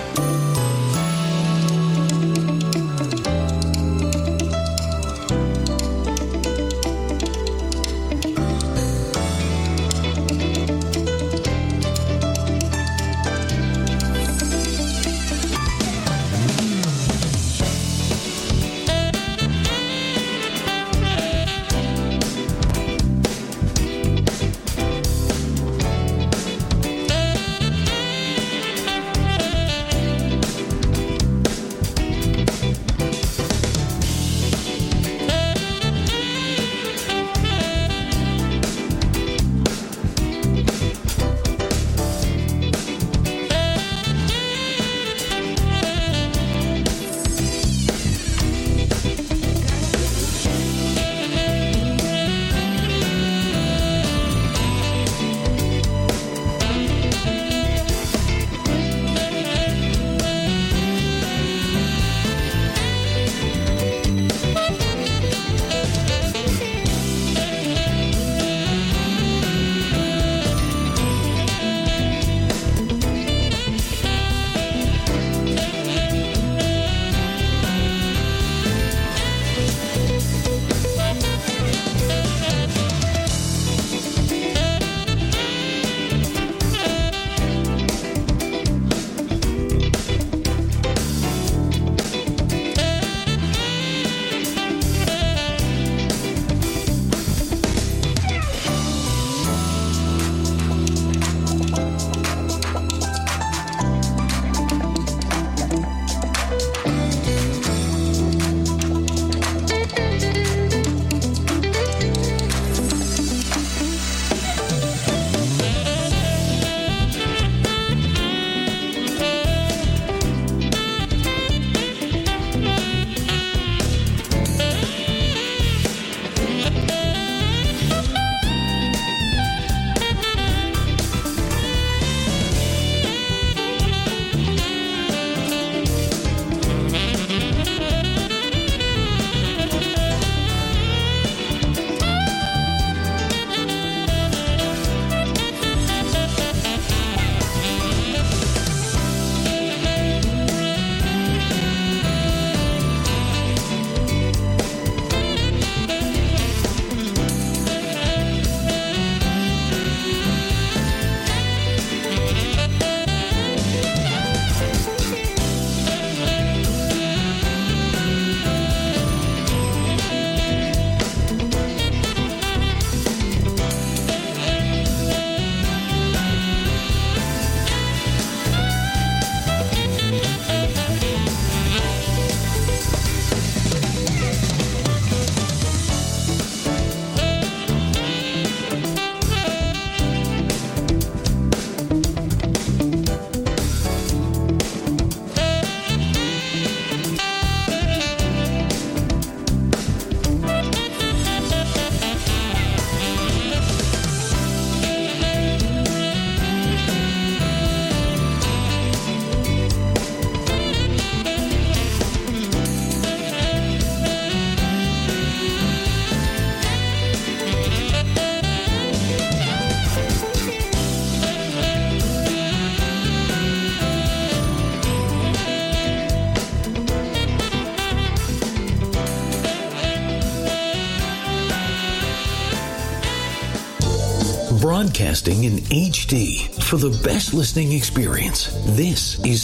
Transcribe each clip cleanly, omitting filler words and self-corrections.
Broadcasting in HD for the best listening experience. This is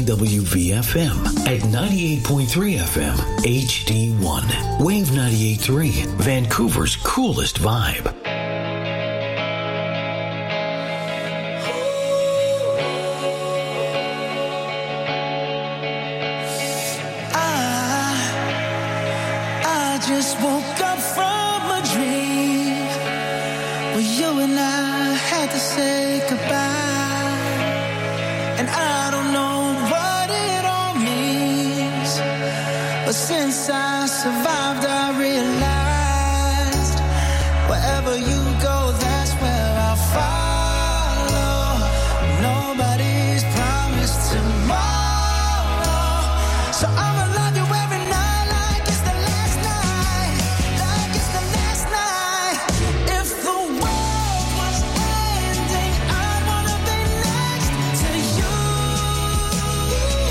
CIWV-FM at 98.3 FM HD1. Wave 98.3, Vancouver's coolest vibe. I just woke up from a dream where you and I had to say goodbye, and I don't know what it all means, but since I survived I realized wherever you go, that's where I'll follow. Nobody's promised tomorrow, so I'ma love you every night like it's the last night, like it's the last night. If the world was ending, I'd wanna be next to you.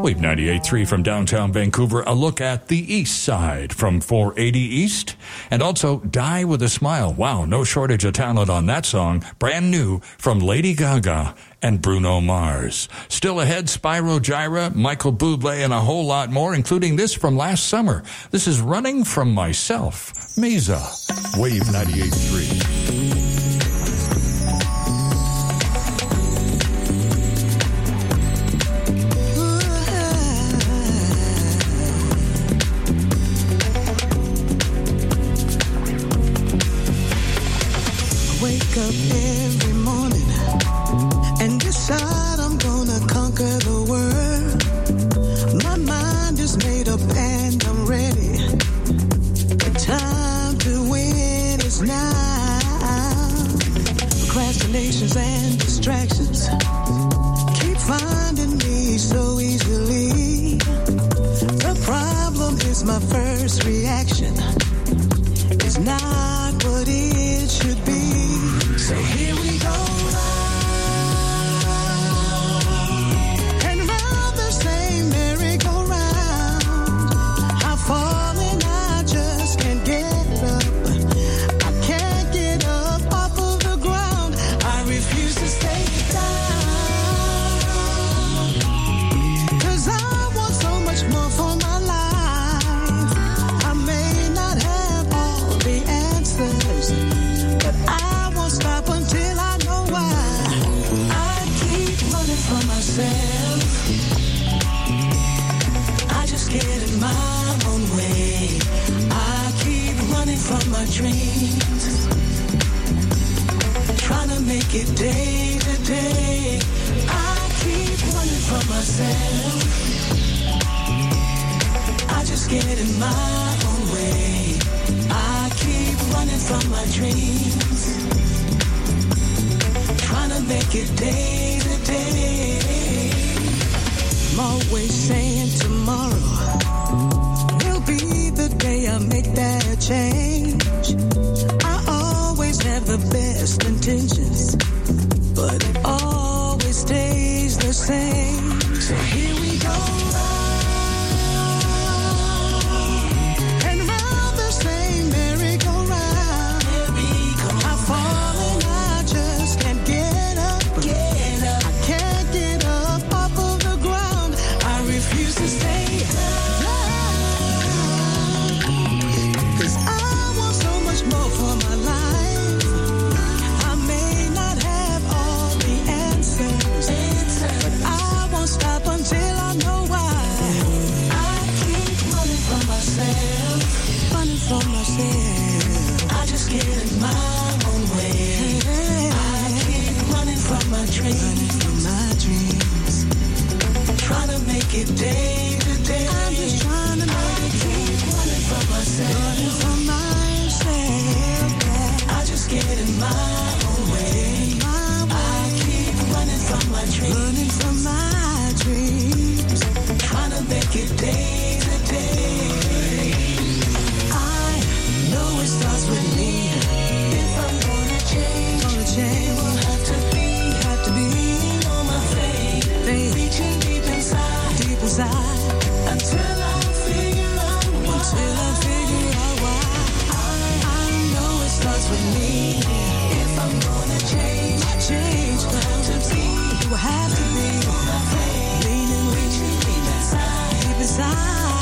Wave 98.3 from downtown Vancouver, a look at the east side from 480 East. And also, Die With a Smile. Wow, no shortage of talent on that song. Brand new from Lady Gaga and Bruno Mars. Still ahead, Spyro Gyra, Michael Bublé, and a whole lot more, including this from last summer. This is Running From Myself. Mesa, Wave 98.3. Up every morning and decide I'm gonna conquer the world. My mind is made up and I'm ready. The time to win is now. Procrastinations and distractions keep finding me so easily. The problem is my first reaction is not what it should be. So here we go, round and round the same merry-go-round. I'm falling, I just can't get up. I can't get up off of the ground. I refuse to stay down, 'cause I want so much more for my life. I may not have all the answers, but I won't stop until I know why. I keep running from myself. I just get in my own way. I keep running from my dreams, trying to make it day to day. I keep running from myself. I just get in my own way. I keep running from my dreams, trying to make it day to day. I'm always saying tomorrow will be the day I make that change. I always have the best intentions, but it always stays the same. So here we go. I just get in my own way. I keep running from my dreams, trying to make it day to day. I'm just trying to make it. Keep running from myself, I just get in my own way. I keep running from my dreams, trying to make it day to day. It starts with me. If I'm gonna change, it will have to be on my faith, reaching deep inside, until I figure out why. I know it starts with me. If I'm gonna change, it will have to be on my faith, reaching deep inside.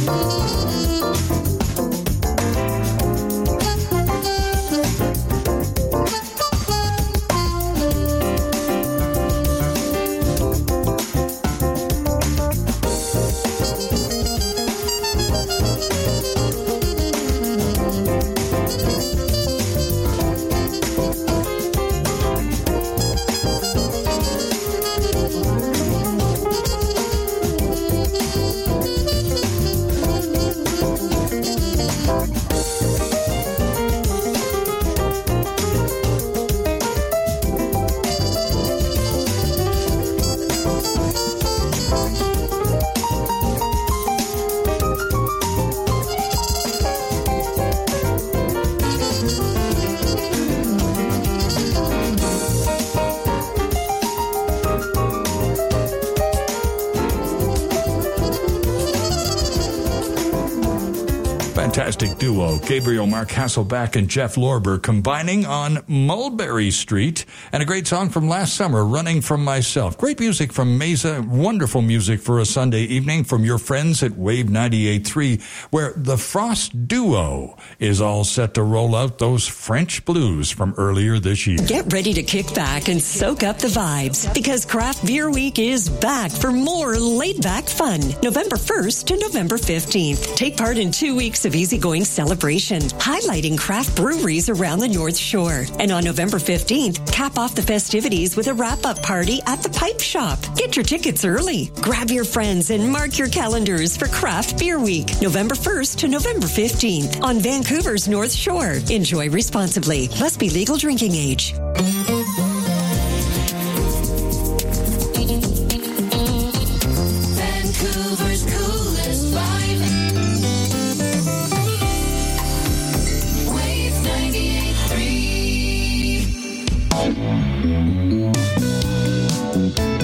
Fantastic duo, Gabriel Mark Hasselback and Jeff Lorber, combining on Mulberry Street, and a great song from last summer, Running From Myself. Great music from Mesa, wonderful music for a Sunday evening from your friends at Wave 98.3, where the Frost Duo is all set to roll out those French blues from earlier this year. Get ready to kick back and soak up the vibes, because Craft Beer Week is back for more laid-back fun. November 1st to November 15th. Take part in 2 weeks of easygoing celebration, highlighting craft breweries around the North Shore. And on November 15th, cap off the festivities with a wrap-up party at the Pipe Shop. Get your tickets early. Grab your friends and mark your calendars for Craft Beer Week, November 1st to November 15th on Vancouver's North Shore. Enjoy responsibly. Must be legal drinking age. Vancouver's coolest vibe. Wave 98.3.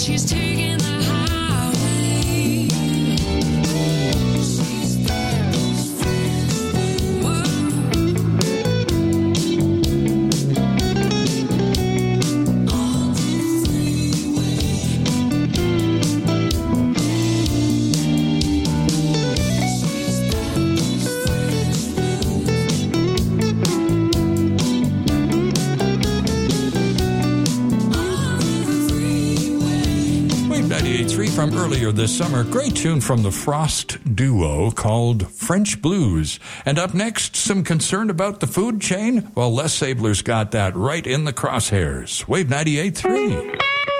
she's taking the highway. Wave 98.3 from earlier this summer. Great tune from the Frost duo called French Blues. And up next, some concern about the food chain? Well, Les Sabler's got that right in the crosshairs. Wave 98.3.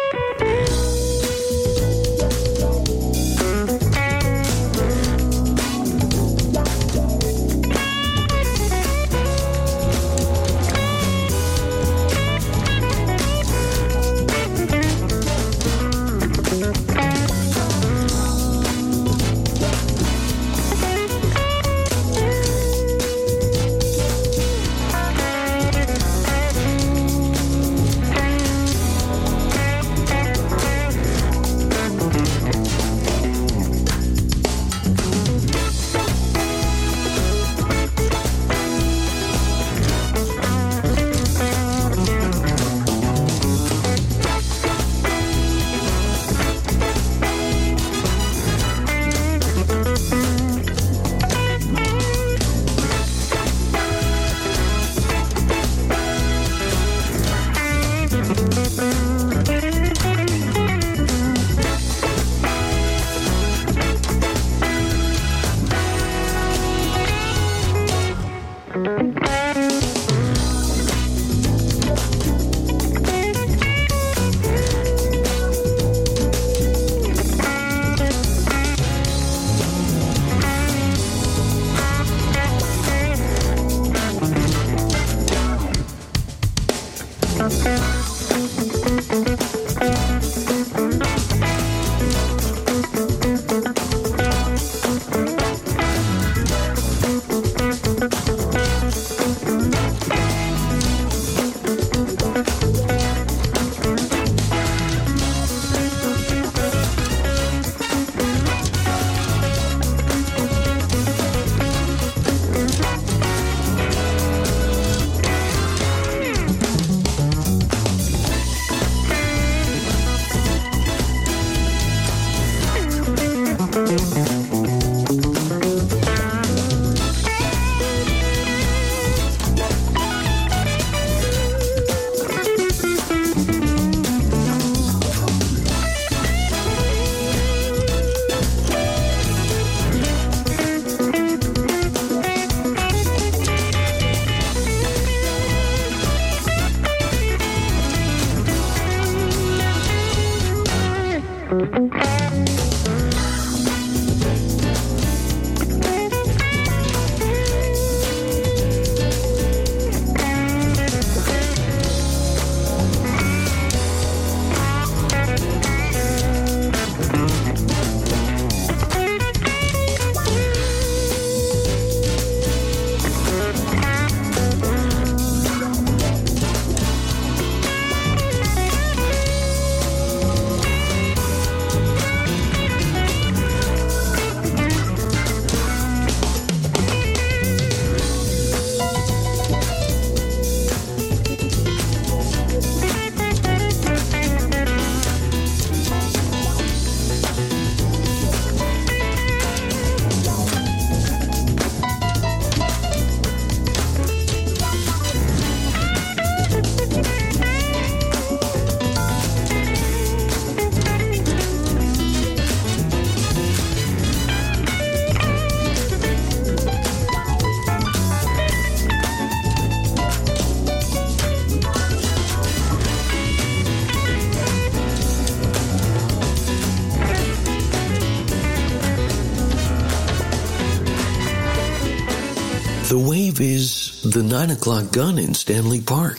The Wave is the 9 o'clock gun in Stanley Park.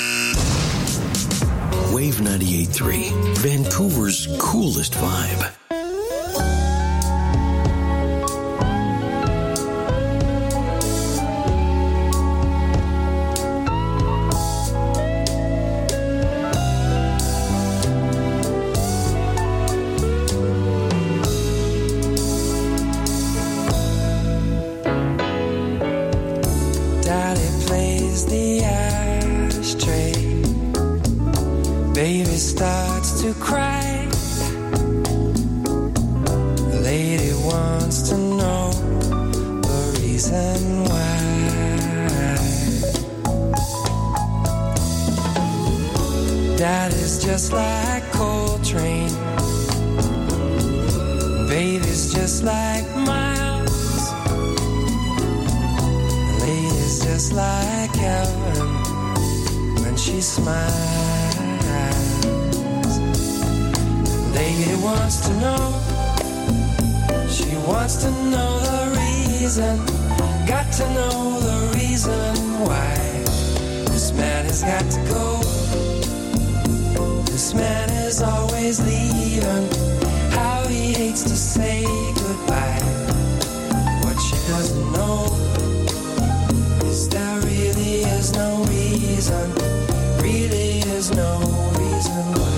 Wave 98.3, Vancouver's coolest vibe. baby starts to cry. The lady wants to know the reason why. Daddy's just like Coltrane, baby's just like Miles, the lady's just like Ellen when she smiles. The lady wants to know, she wants to know the reason, got to know the reason why this man has got to go. This man is always leaving, how he hates to say goodbye. What she doesn't know is there really is no reason, really is no reason why.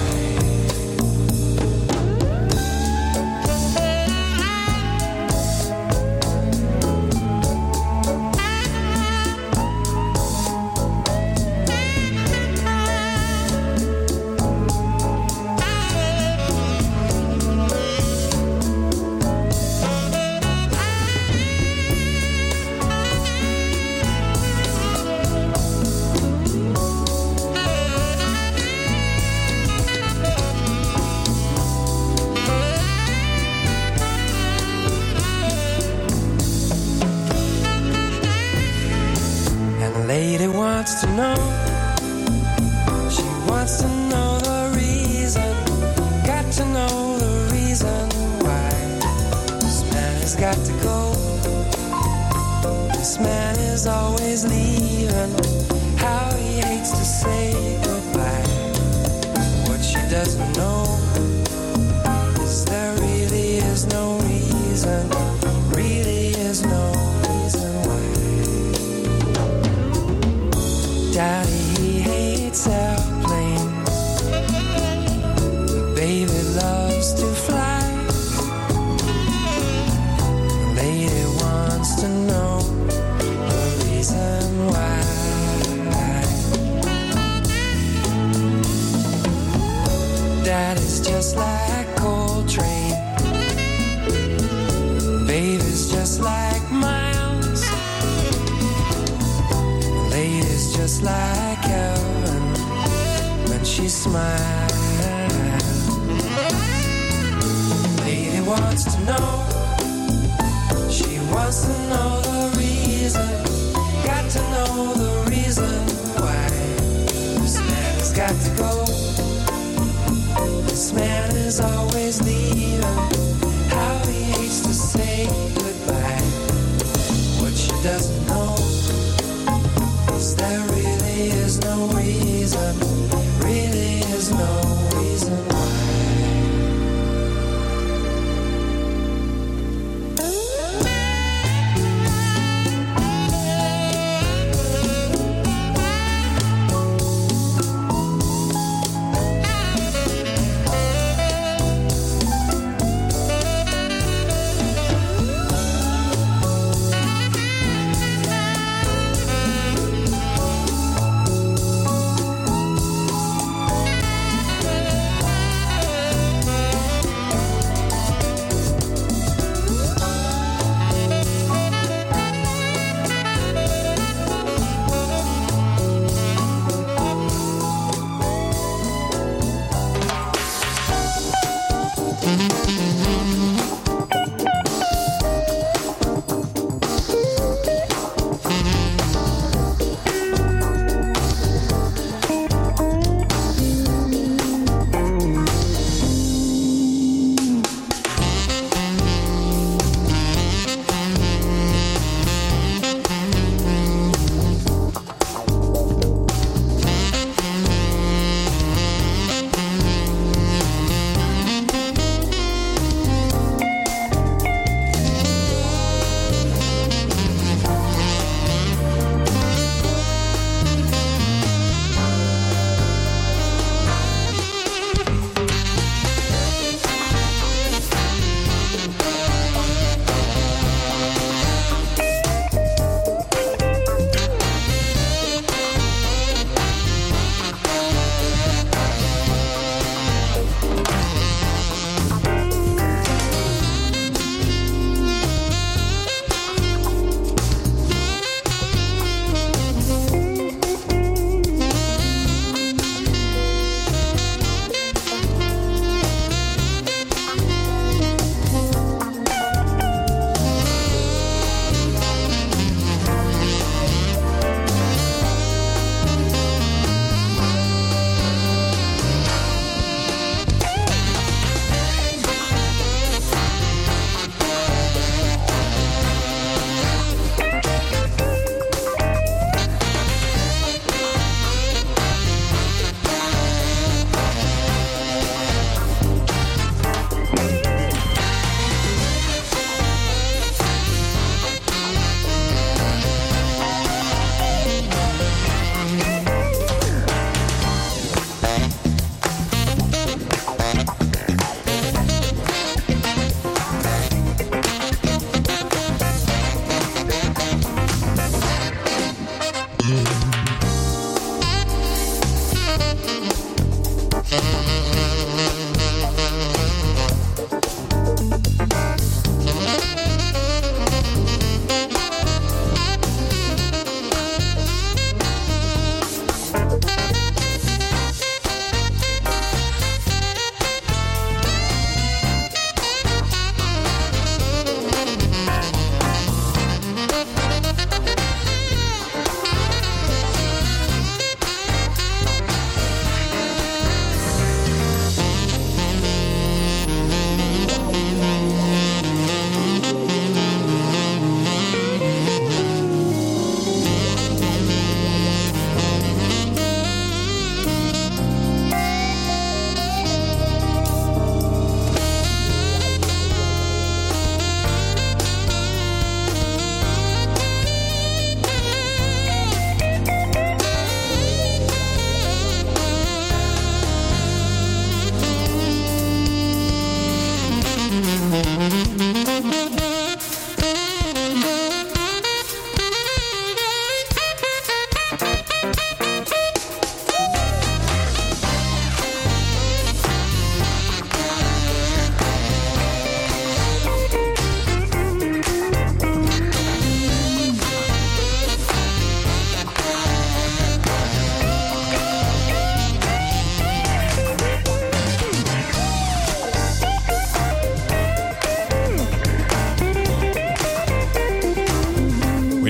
Lady wants to know, she wants to know the reason, got to know the reason why this man has got to go. This man is always leaving, how he hates to say goodbye. What she doesn't know is there really is no reason, really is no reason why. Daddy, he hates airplanes, but baby loves to fly. The lady wants to know the reason why. Daddy's just like Coltrane, baby's just like Miles, the lady's just like Ellen when she smiles. Lady wants to know, she wants to know the reason, got to know the reason why this man has got to go. This man is always leaving, how he hates to say goodbye. What she doesn't know is there really is no reason, really is no reason why.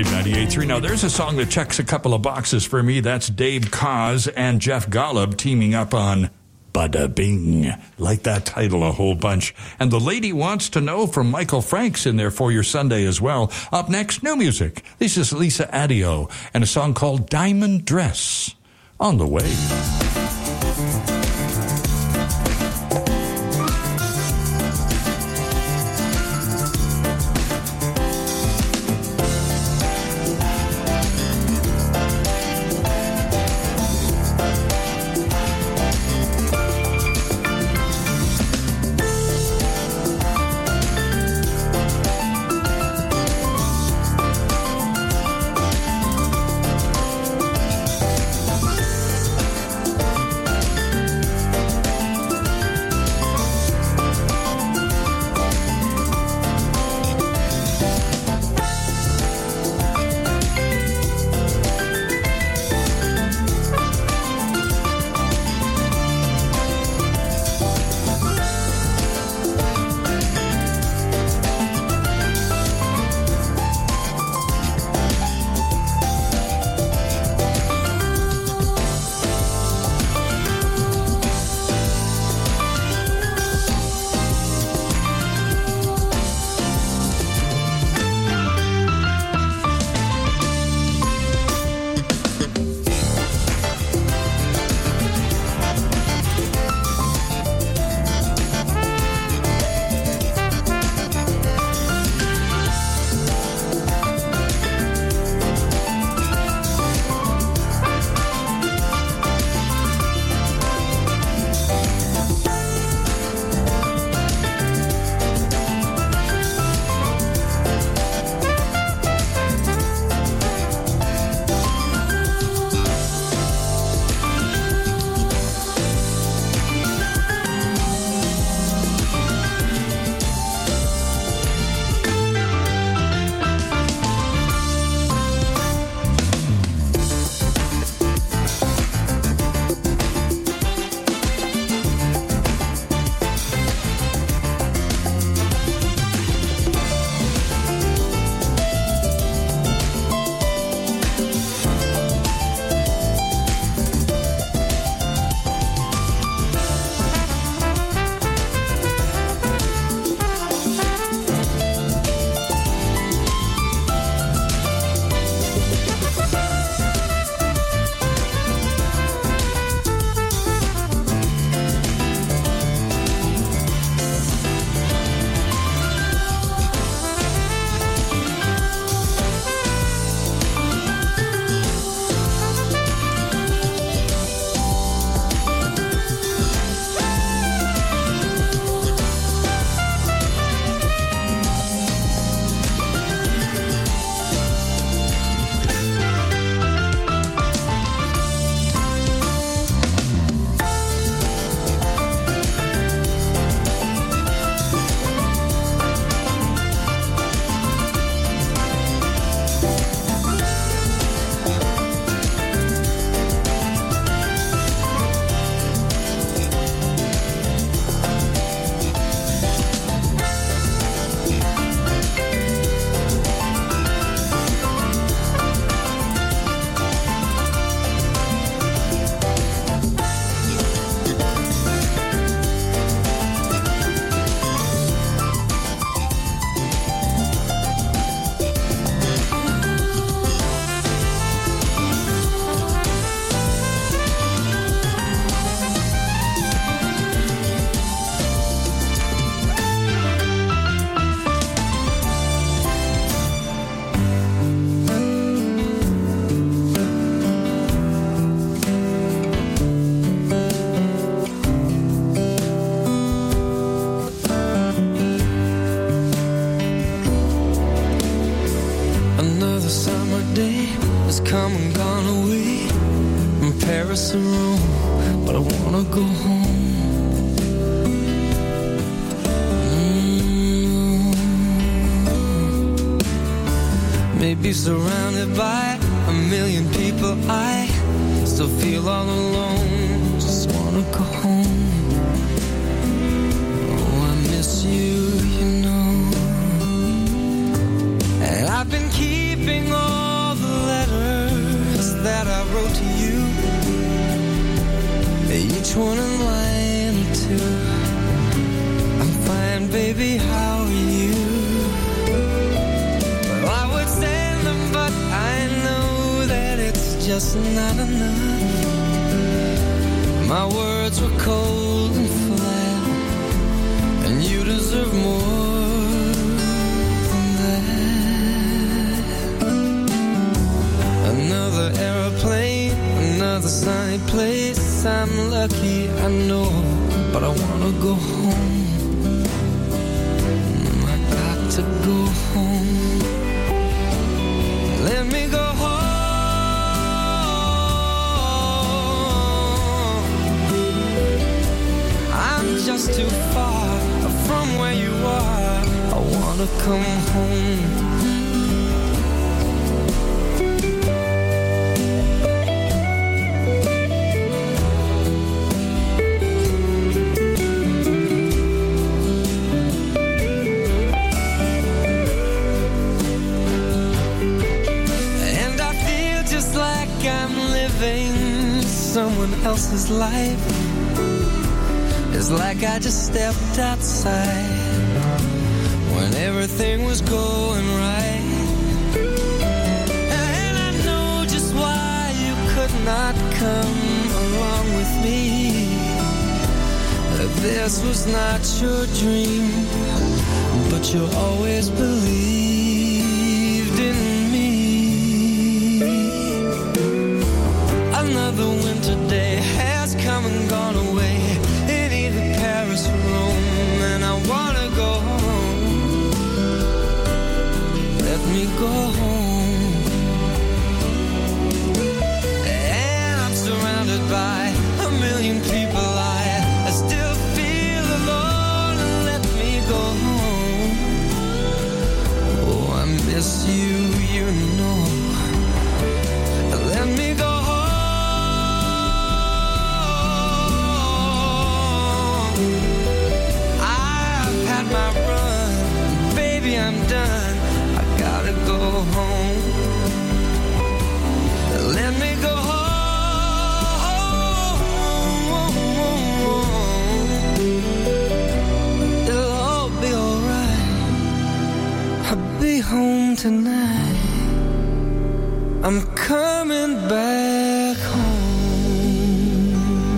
Wave 98.3. Now, there's a song that checks a couple of boxes for me. That's Dave Koz and Jeff Golub teaming up on Bada Bing. Like that title a whole bunch. And The Lady Wants to Know from Michael Franks in there for your Sunday as well. Up next, new music. This is Lisa Addio and a song called Diamond Dress on the Wave. Paris or Rome, but I wanna go home. Maybe surrounded by a million people, I still feel all alone. Just wanna go home. Oh, I miss you, you know. And I've been keeping on baby, how are you? Well, I would send them, but I know that it's just not enough. My words were cold and flat, and you deserve more than that. Another aeroplane, another sunny place. I'm lucky, I know, but I wanna go home. I got to go home. Let me go home. I'm just too far from where you are. I wanna come home. I'm living someone else's life. It's like I just stepped outside when everything was going right. And I know just why you could not come along with me. This was not your dream, but you always believed in me. Another winter day has come and gone away in either Paris or Rome, and I wanna go home. Let me go home. And I'm surrounded by a million people. I still feel alone. Let me go home. Oh, I miss you, you know. Let me go home. My run, baby, I'm done. I gotta go home. Let me go home. It'll all be alright. I'll be home tonight. I'm coming back home.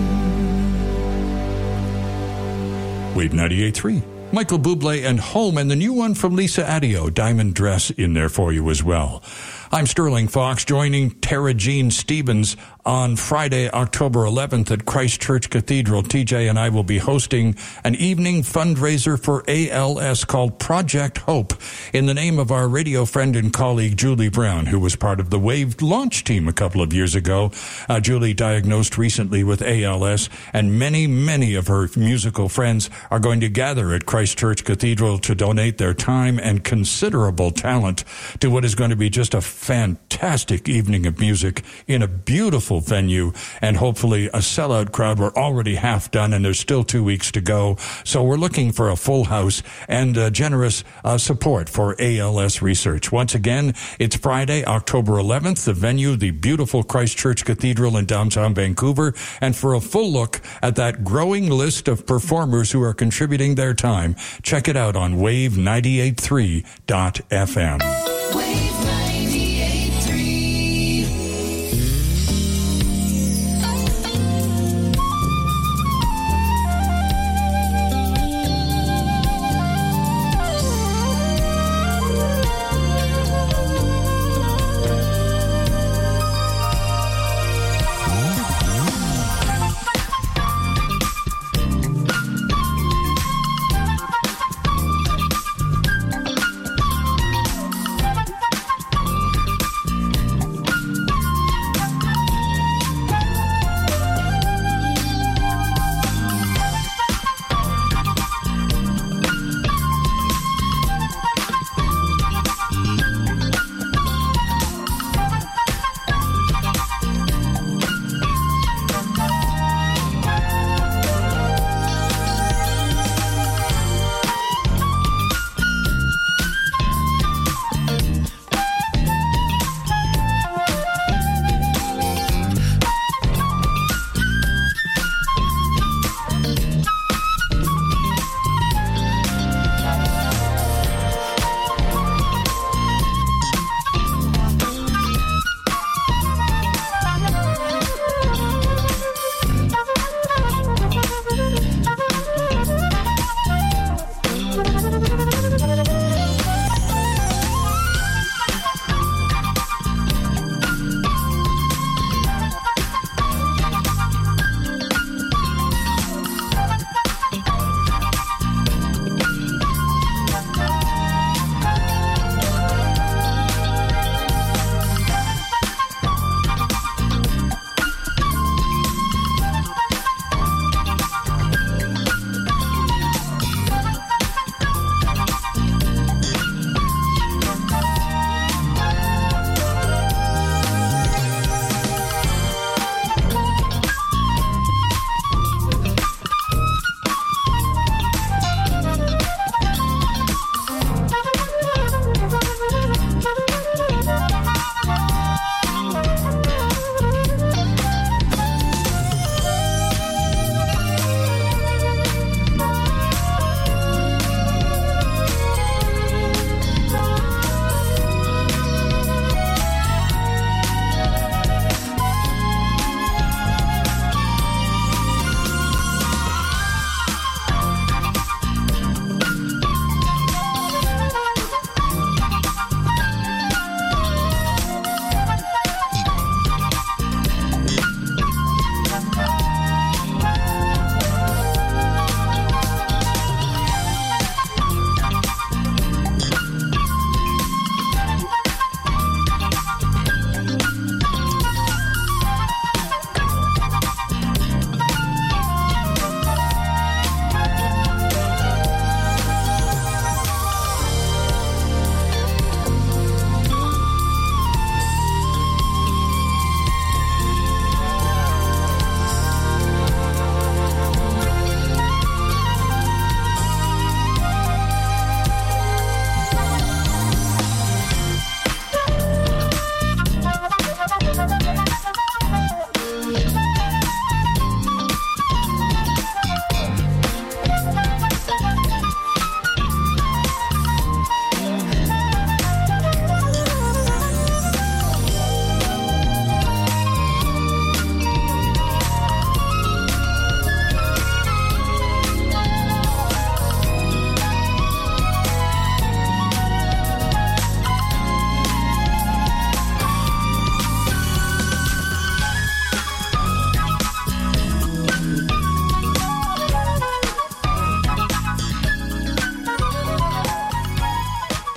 Wave 98.3. Michael Bublé and Home, and the new one from Lisa Addio, Diamond Dress, in there for you as well. I'm Sterling Fox, joining Tara Jean Stevens on Friday, October 11th at Christ Church Cathedral. TJ and I will be hosting an evening fundraiser for ALS called Project Hope in the name of our radio friend and colleague Julie Brown, who was part of the Wave launch team a couple of years ago. Julie diagnosed recently with ALS, and many of her musical friends are going to gather at Christ Church Cathedral to donate their time and considerable talent to what is going to be just a fantastic evening of music in a beautiful venue, and hopefully a sellout crowd. We're already half done, and there's still 2 weeks to go. So we're looking for a full house and generous support for ALS research. Once again, it's Friday, October 11th. The venue, the beautiful Christ Church Cathedral in downtown Vancouver. And for a full look at that growing list of performers who are contributing their time, check it out on wave983.fm. Wave 98.3.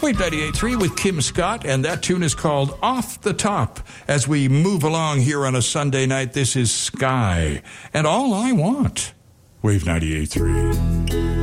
Wave 98.3 with Kim Scott, and that tune is called Off the Top. As we move along here on a Sunday night, this is Sky, and All I Want. Wave 98.3.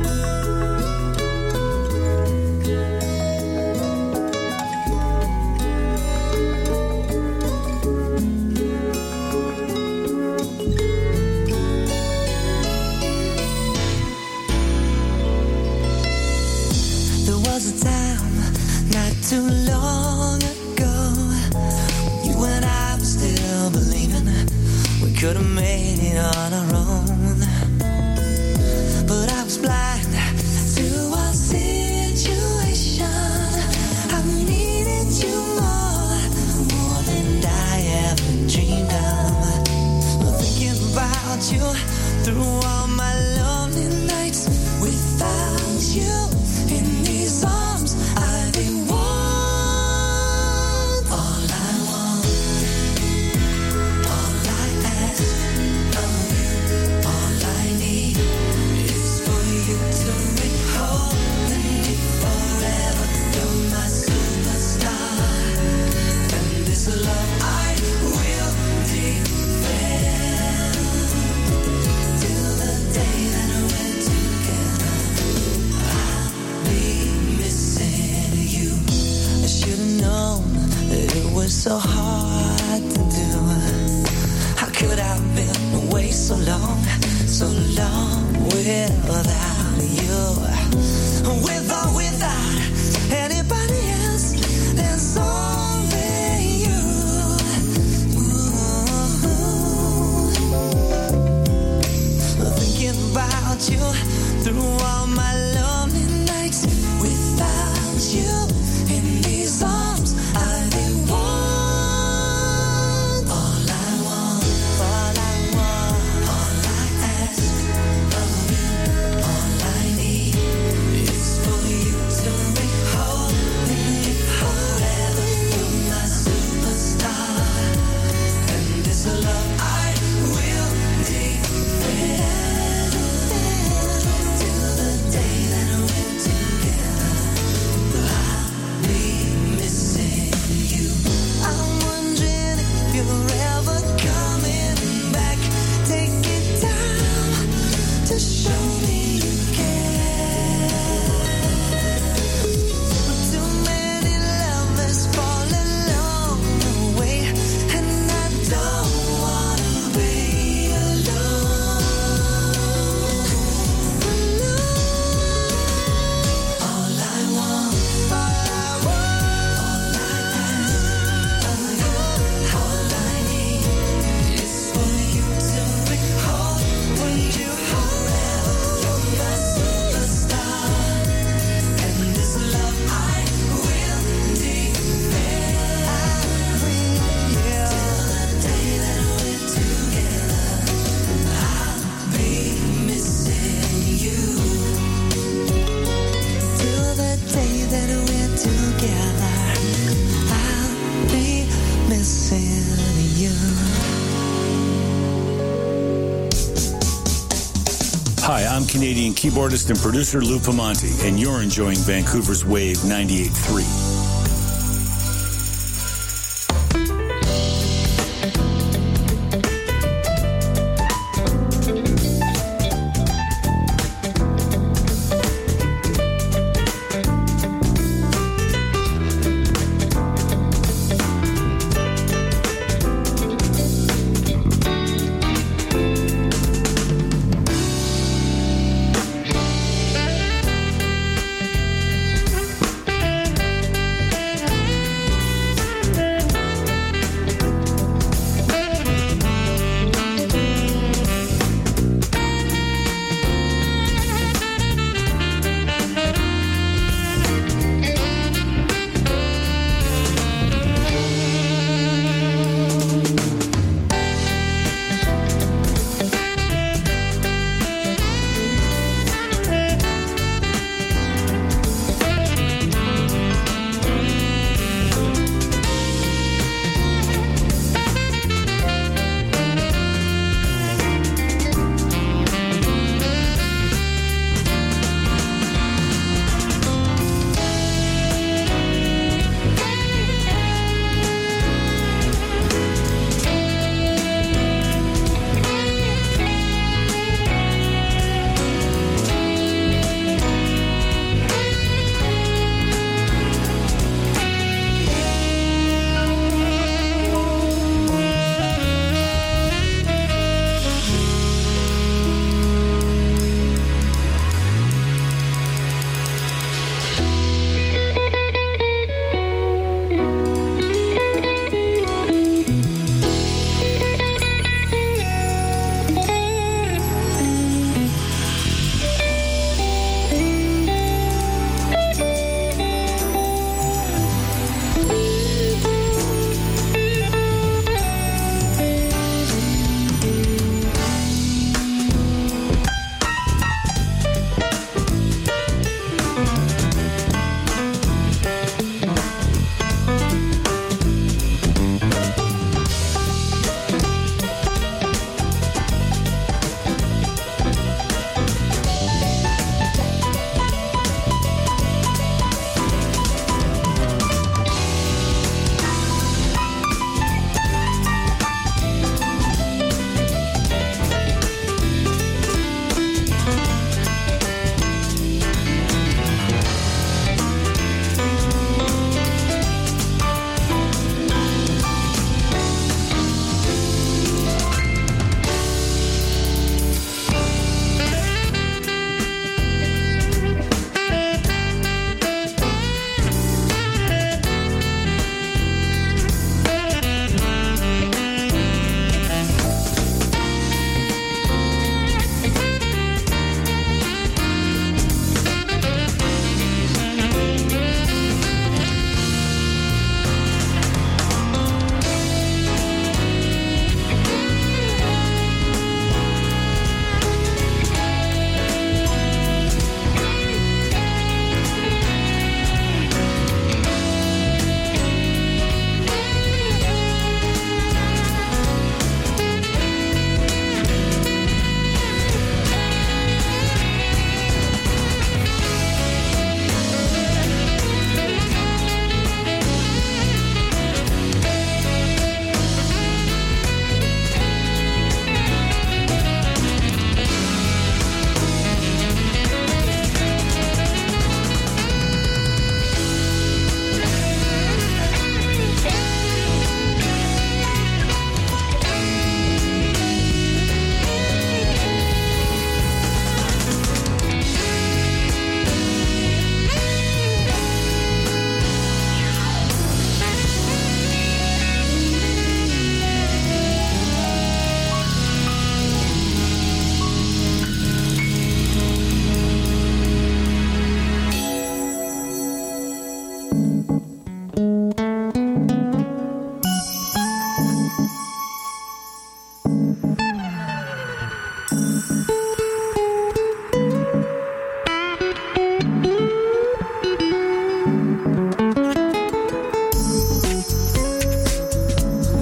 Too long ago, you and I were still believing we could have made it on our own. But I was blind to our situation. I needed you more than I ever dreamed of. Thinking about you through all my lonely nights without you in these arms I've been wanting. So hard to do. How could I have been away so long without you? With or without anybody else, there's only you. Thinking about you through all my lonely nights without you in these arms I've been wanting. Hi, I'm Canadian keyboardist and producer Lou Pamonte, and you're enjoying Vancouver's Wave 98.3.